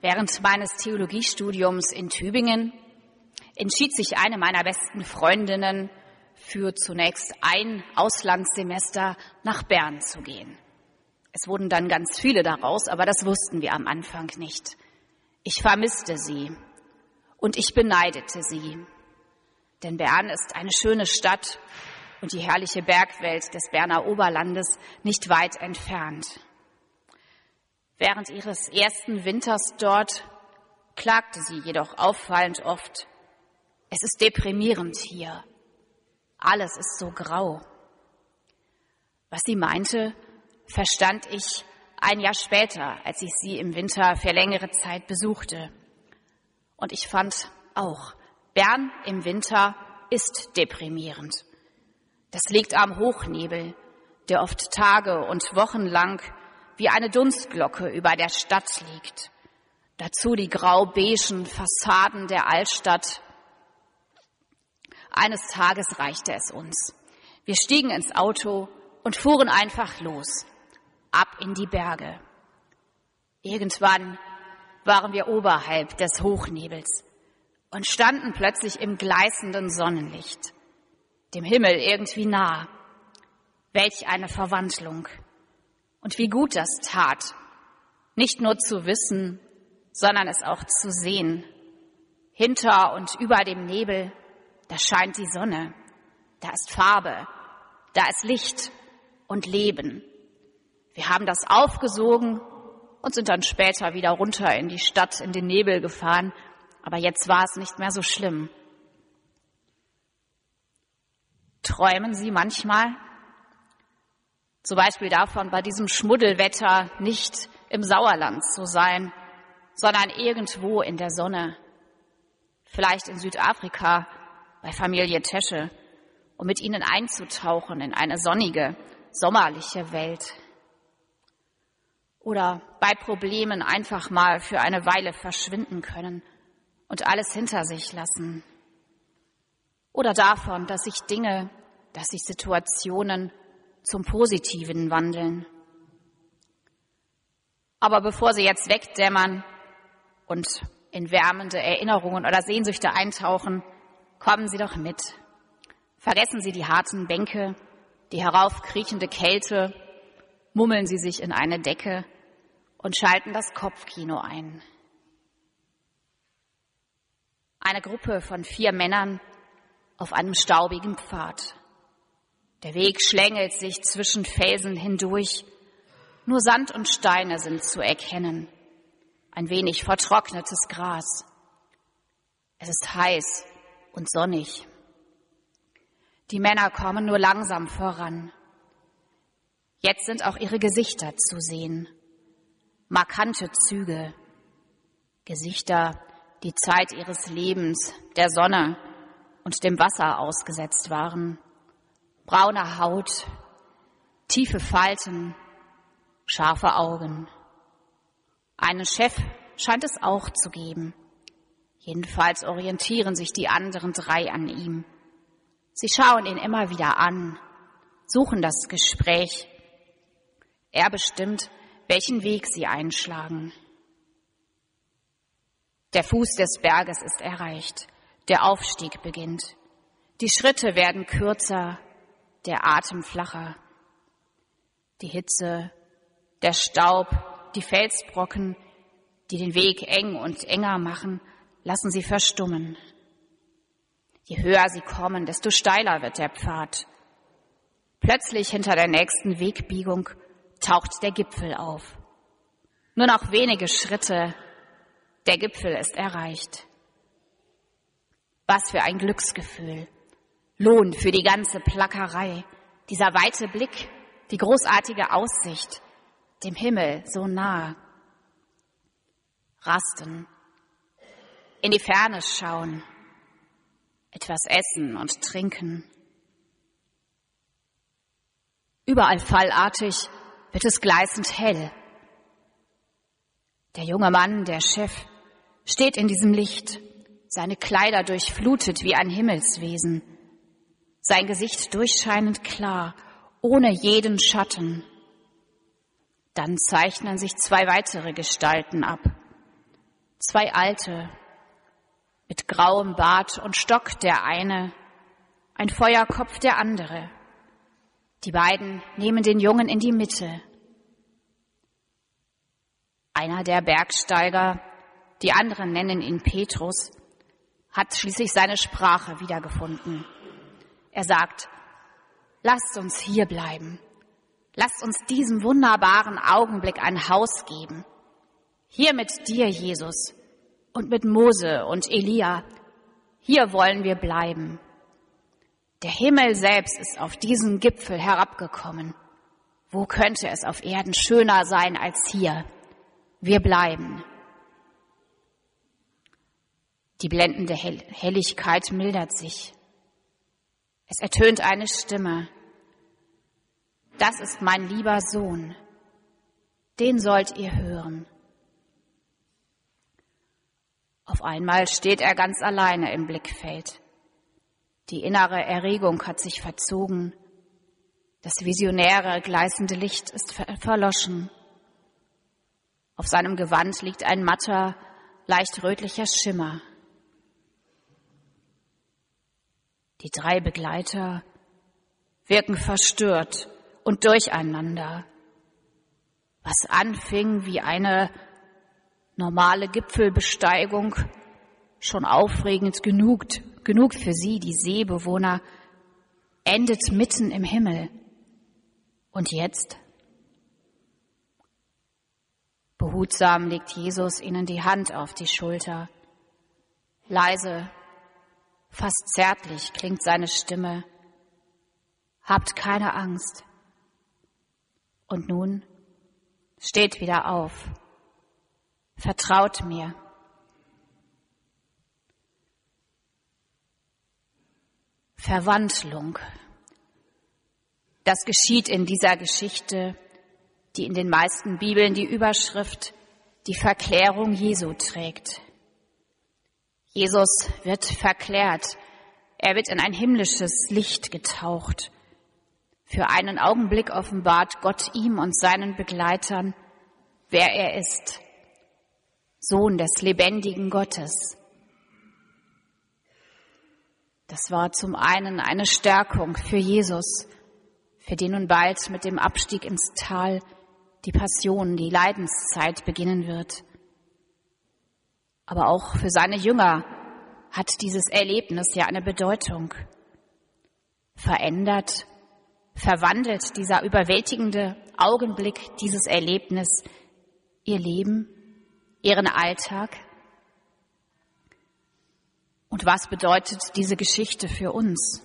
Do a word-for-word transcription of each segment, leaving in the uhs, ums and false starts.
Während meines Theologiestudiums in Tübingen entschied sich eine meiner besten Freundinnen für zunächst ein Auslandssemester nach Bern zu gehen. Es wurden dann ganz viele daraus, aber das wussten wir am Anfang nicht. Ich vermisste sie und ich beneidete sie, denn Bern ist eine schöne Stadt und die herrliche Bergwelt des Berner Oberlandes nicht weit entfernt. Während ihres ersten Winters dort klagte sie jedoch auffallend oft: Es ist deprimierend hier. Alles ist so grau. Was sie meinte, verstand ich ein Jahr später, als ich sie im Winter für längere Zeit besuchte. Und ich fand auch, Bern im Winter ist deprimierend. Das liegt am Hochnebel, der oft Tage und Wochen lang wie eine Dunstglocke über der Stadt liegt. Dazu die grau-beigen Fassaden der Altstadt. Eines Tages reichte es uns. Wir stiegen ins Auto und fuhren einfach los, ab in die Berge. Irgendwann waren wir oberhalb des Hochnebels und standen plötzlich im gleißenden Sonnenlicht, dem Himmel irgendwie nah. Welch eine Verwandlung! Und wie gut das tat, nicht nur zu wissen, sondern es auch zu sehen. Hinter und über dem Nebel, da scheint die Sonne, da ist Farbe, da ist Licht und Leben. Wir haben das aufgesogen und sind dann später wieder runter in die Stadt, in den Nebel gefahren, aber jetzt war es nicht mehr so schlimm. Träumen Sie manchmal? Zum Beispiel davon, bei diesem Schmuddelwetter nicht im Sauerland zu sein, sondern irgendwo in der Sonne. Vielleicht in Südafrika bei Familie Tesche, um mit ihnen einzutauchen in eine sonnige, sommerliche Welt. Oder bei Problemen einfach mal für eine Weile verschwinden können und alles hinter sich lassen. Oder davon, dass sich Dinge, dass sich Situationen zum Positiven wandeln. Aber bevor Sie jetzt wegdämmern und in wärmende Erinnerungen oder Sehnsüchte eintauchen, kommen Sie doch mit. Vergessen Sie die harten Bänke, die heraufkriechende Kälte, mummeln Sie sich in eine Decke und schalten das Kopfkino ein. Eine Gruppe von vier Männern auf einem staubigen Pfad. Der Weg schlängelt sich zwischen Felsen hindurch. Nur Sand und Steine sind zu erkennen. Ein wenig vertrocknetes Gras. Es ist heiß und sonnig. Die Männer kommen nur langsam voran. Jetzt sind auch ihre Gesichter zu sehen. Markante Züge. Gesichter, die Zeit ihres Lebens der Sonne und dem Wasser ausgesetzt waren. Braune Haut, tiefe Falten, scharfe Augen. Einen Chef scheint es auch zu geben. Jedenfalls orientieren sich die anderen drei an ihm. Sie schauen ihn immer wieder an, suchen das Gespräch. Er bestimmt, welchen Weg sie einschlagen. Der Fuß des Berges ist erreicht, der Aufstieg beginnt. Die Schritte werden kürzer, der Atem flacher. Die Hitze, der Staub, die Felsbrocken, die den Weg eng und enger machen, lassen sie verstummen. Je höher sie kommen, desto steiler wird der Pfad. Plötzlich hinter der nächsten Wegbiegung taucht der Gipfel auf. Nur noch wenige Schritte, der Gipfel ist erreicht. Was für ein Glücksgefühl. Lohn für die ganze Plackerei. Dieser weite Blick, die großartige Aussicht, dem Himmel so nah. Rasten, in die Ferne schauen, etwas essen und trinken. Überall fallartig wird es gleißend hell. Der junge Mann, der Chef, steht in diesem Licht, seine Kleider durchflutet wie ein Himmelswesen, sein Gesicht durchscheinend klar, ohne jeden Schatten. Dann zeichnen sich zwei weitere Gestalten ab. Zwei Alte, mit grauem Bart und Stock der eine, ein Feuerkopf der andere. Die beiden nehmen den Jungen in die Mitte. Einer der Bergsteiger, die anderen nennen ihn Petrus, hat schließlich seine Sprache wiedergefunden. Er sagt, lasst uns hier bleiben. Lasst uns diesem wunderbaren Augenblick ein Haus geben. Hier mit dir, Jesus, und mit Mose und Elia. Hier wollen wir bleiben. Der Himmel selbst ist auf diesen Gipfel herabgekommen. Wo könnte es auf Erden schöner sein als hier? Wir bleiben. Die blendende Hell- Helligkeit mildert sich. Es ertönt eine Stimme. Das ist mein lieber Sohn. Den sollt ihr hören. Auf einmal steht er ganz alleine im Blickfeld. Die innere Erregung hat sich verzogen. Das visionäre, gleißende Licht ist ver- verloschen. Auf seinem Gewand liegt ein matter, leicht rötlicher Schimmer. Die drei Begleiter wirken verstört und durcheinander. Was anfing wie eine normale Gipfelbesteigung, schon aufregend genug, genug für sie, die Seebewohner, endet mitten im Himmel. Und jetzt? Behutsam legt Jesus ihnen die Hand auf die Schulter. Leise, fast zärtlich klingt seine Stimme. Habt keine Angst. Und nun steht wieder auf. Vertraut mir. Verwandlung. Das geschieht in dieser Geschichte, die in den meisten Bibeln die Überschrift die Verklärung Jesu trägt. Jesus wird verklärt. Er wird in ein himmlisches Licht getaucht. Für einen Augenblick offenbart Gott ihm und seinen Begleitern, wer er ist. Sohn des lebendigen Gottes. Das war zum einen eine Stärkung für Jesus, für den nun bald mit dem Abstieg ins Tal die Passion, die Leidenszeit beginnen wird. Aber auch für seine Jünger hat dieses Erlebnis ja eine Bedeutung. Verändert, verwandelt dieser überwältigende Augenblick, dieses Erlebnis, ihr Leben, ihren Alltag? Und was bedeutet diese Geschichte für uns?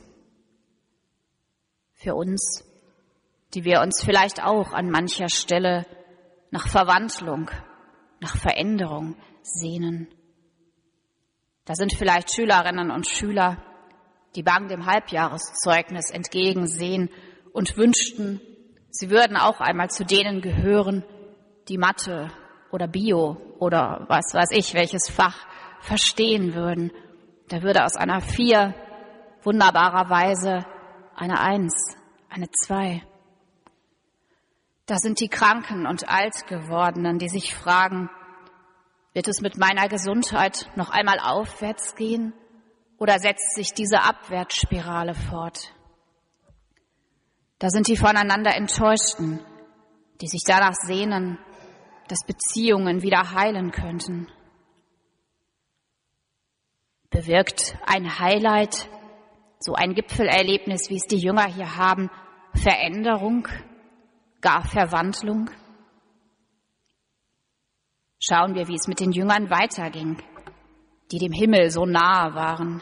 Für uns, die wir uns vielleicht auch an mancher Stelle nach Verwandlung, nach Veränderung sehnen. Da sind vielleicht Schülerinnen und Schüler, die bang dem Halbjahreszeugnis entgegensehen und wünschten, sie würden auch einmal zu denen gehören, die Mathe oder Bio oder was weiß ich, welches Fach verstehen würden. Da würde aus einer Vier wunderbarerweise eine Eins, eine Zwei. Da sind die Kranken und Altgewordenen, die sich fragen, wird es mit meiner Gesundheit noch einmal aufwärts gehen oder setzt sich diese Abwärtsspirale fort? Da sind die voneinander Enttäuschten, die sich danach sehnen, dass Beziehungen wieder heilen könnten. Bewirkt ein Highlight, so ein Gipfelerlebnis, wie es die Jünger hier haben, Veränderung, gar Verwandlung? Schauen wir, wie es mit den Jüngern weiterging, die dem Himmel so nahe waren.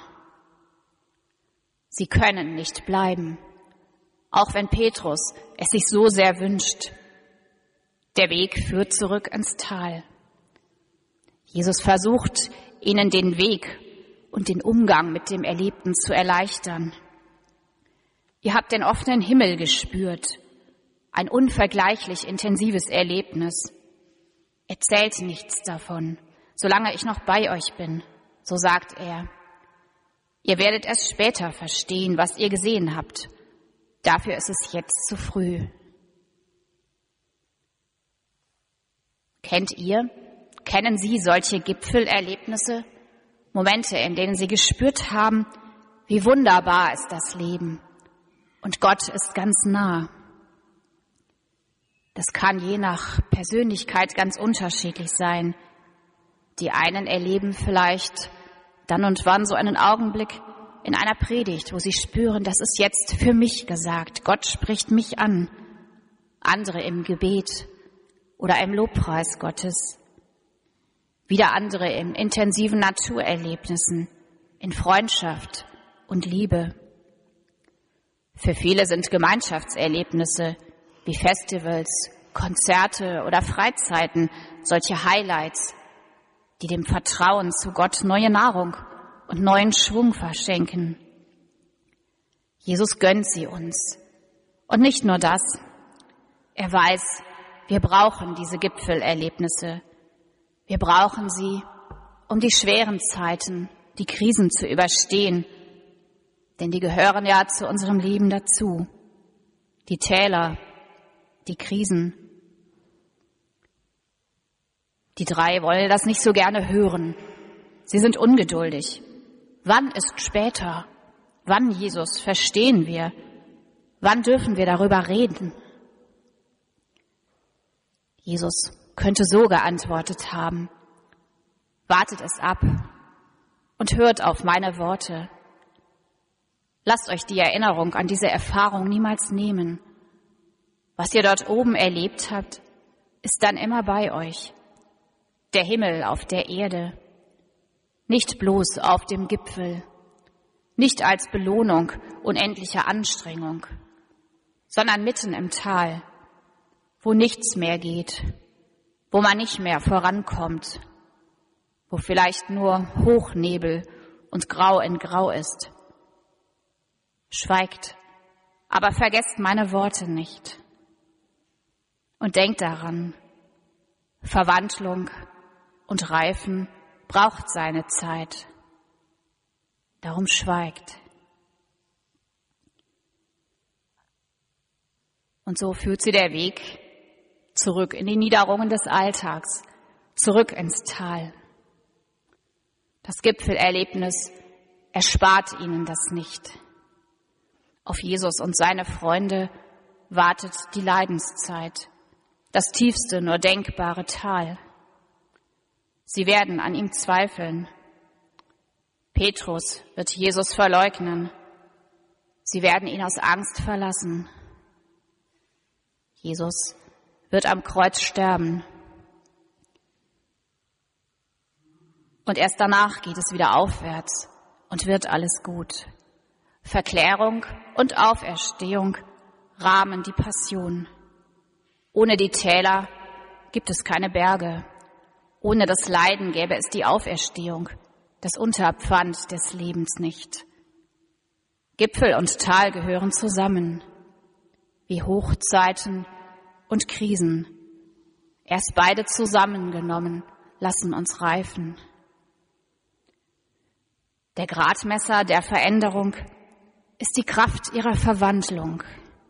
Sie können nicht bleiben, auch wenn Petrus es sich so sehr wünscht. Der Weg führt zurück ins Tal. Jesus versucht, ihnen den Weg und den Umgang mit dem Erlebten zu erleichtern. Ihr habt den offenen Himmel gespürt, ein unvergleichlich intensives Erlebnis. Erzählt nichts davon, solange ich noch bei euch bin, so sagt er. Ihr werdet es später verstehen, was ihr gesehen habt. Dafür ist es jetzt zu früh. Kennt ihr Kennen Sie solche Gipfelerlebnisse? Momente, in denen Sie gespürt haben, wie wunderbar ist das Leben und Gott ist ganz nah. Das kann je nach Persönlichkeit ganz unterschiedlich sein. Die einen erleben vielleicht dann und wann so einen Augenblick in einer Predigt, wo sie spüren, das ist jetzt für mich gesagt, Gott spricht mich an. Andere im Gebet oder im Lobpreis Gottes. Wieder andere in intensiven Naturerlebnissen, in Freundschaft und Liebe. Für viele sind Gemeinschaftserlebnisse wie Festivals, Konzerte oder Freizeiten solche Highlights, die dem Vertrauen zu Gott neue Nahrung und neuen Schwung verschenken. Jesus gönnt sie uns. Und nicht nur das. Er weiß, wir brauchen diese Gipfelerlebnisse. Wir brauchen sie, um die schweren Zeiten, die Krisen zu überstehen. Denn die gehören ja zu unserem Leben dazu. Die Täler, die Krisen. Die drei wollen das nicht so gerne hören. Sie sind ungeduldig. Wann ist später? Wann, Jesus, verstehen wir? Wann dürfen wir darüber reden? Jesus könnte so geantwortet haben: Wartet es ab und hört auf meine Worte. Lasst euch die Erinnerung an diese Erfahrung niemals nehmen. Was ihr dort oben erlebt habt, ist dann immer bei euch. Der Himmel auf der Erde, nicht bloß auf dem Gipfel, nicht als Belohnung unendlicher Anstrengung, sondern mitten im Tal, wo nichts mehr geht, wo man nicht mehr vorankommt, wo vielleicht nur Hochnebel und Grau in Grau ist. Schweigt, aber vergesst meine Worte nicht. Und denkt daran, Verwandlung und Reifen braucht seine Zeit. Darum schweigt. Und so führt sie der Weg zurück in die Niederungen des Alltags, zurück ins Tal. Das Gipfelerlebnis erspart ihnen das nicht. Auf Jesus und seine Freunde wartet die Leidenszeit, das tiefste nur denkbare Tal. Sie werden an ihm zweifeln. Petrus wird Jesus verleugnen. Sie werden ihn aus Angst verlassen. Jesus wird am Kreuz sterben. Und erst danach geht es wieder aufwärts und wird alles gut. Verklärung und Auferstehung rahmen die Passion. Ohne die Täler gibt es keine Berge. Ohne das Leiden gäbe es die Auferstehung, das Unterpfand des Lebens nicht. Gipfel und Tal gehören zusammen, wie Hochzeiten und Krisen. Erst beide zusammengenommen lassen uns reifen. Der Gradmesser der Veränderung ist die Kraft ihrer Verwandlung.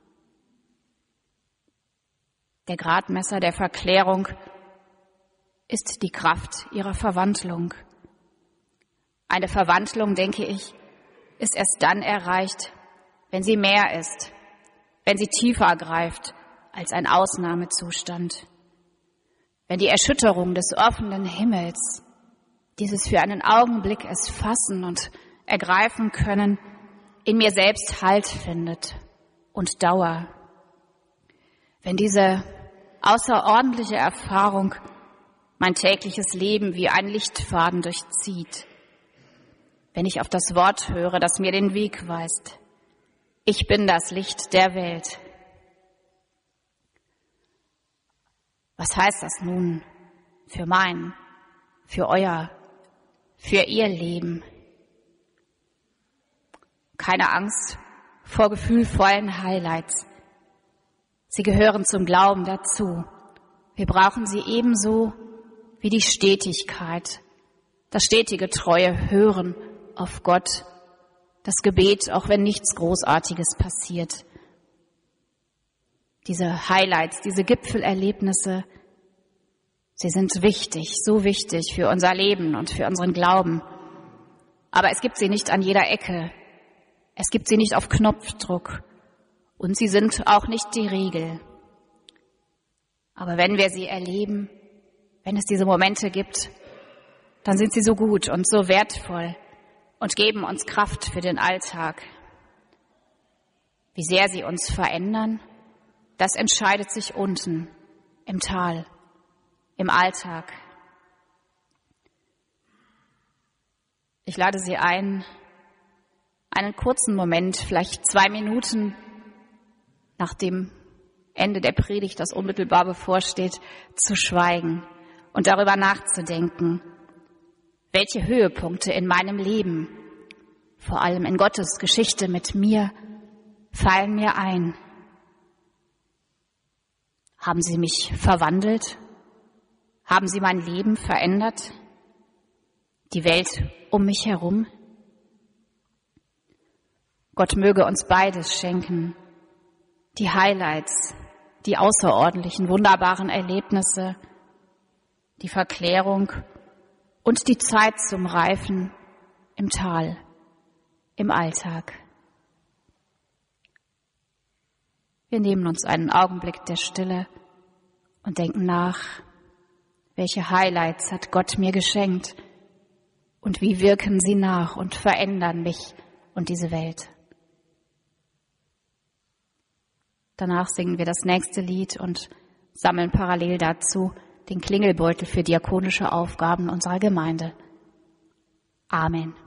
Der Gradmesser der Verklärung ist die Kraft ihrer Verwandlung. Eine Verwandlung, denke ich, ist erst dann erreicht, wenn sie mehr ist, wenn sie tiefer greift als ein Ausnahmezustand. Wenn die Erschütterung des offenen Himmels, dieses für einen Augenblick es fassen und ergreifen können, in mir selbst Halt findet und Dauer. Wenn diese außerordentliche Erfahrung mein tägliches Leben wie ein Lichtfaden durchzieht, wenn ich auf das Wort höre, das mir den Weg weist. Ich bin das Licht der Welt. Was heißt das nun für mein, für euer, für ihr Leben? Keine Angst vor gefühlvollen Highlights. Sie gehören zum Glauben dazu. Wir brauchen sie ebenso wie die Stetigkeit, das stetige treue Hören auf Gott, das Gebet, auch wenn nichts Großartiges passiert. Diese Highlights, diese Gipfelerlebnisse, Sie sind wichtig, so wichtig für unser Leben und für unseren Glauben. Aber es gibt sie nicht an jeder Ecke. Es gibt sie nicht auf Knopfdruck. Und sie sind auch nicht die Regel. Aber wenn wir sie erleben, wenn es diese Momente gibt, dann sind sie so gut und so wertvoll und geben uns Kraft für den Alltag. Wie sehr sie uns verändern, das entscheidet sich unten, im Tal, im Alltag. Ich lade Sie ein, einen kurzen Moment, vielleicht zwei Minuten nach dem Ende der Predigt, das unmittelbar bevorsteht, zu schweigen und darüber nachzudenken, welche Höhepunkte in meinem Leben, vor allem in Gottes Geschichte mit mir, fallen mir ein. Haben sie mich verwandelt? Haben sie mein Leben verändert? Die Welt um mich herum? Gott möge uns beides schenken. Die Highlights, die außerordentlichen, wunderbaren Erlebnisse, die Verklärung und die Zeit zum Reifen im Tal, im Alltag. Wir nehmen uns einen Augenblick der Stille und denken nach, welche Highlights hat Gott mir geschenkt und wie wirken sie nach und verändern mich und diese Welt. Danach singen wir das nächste Lied und sammeln parallel dazu den Klingelbeutel für diakonische Aufgaben unserer Gemeinde. Amen.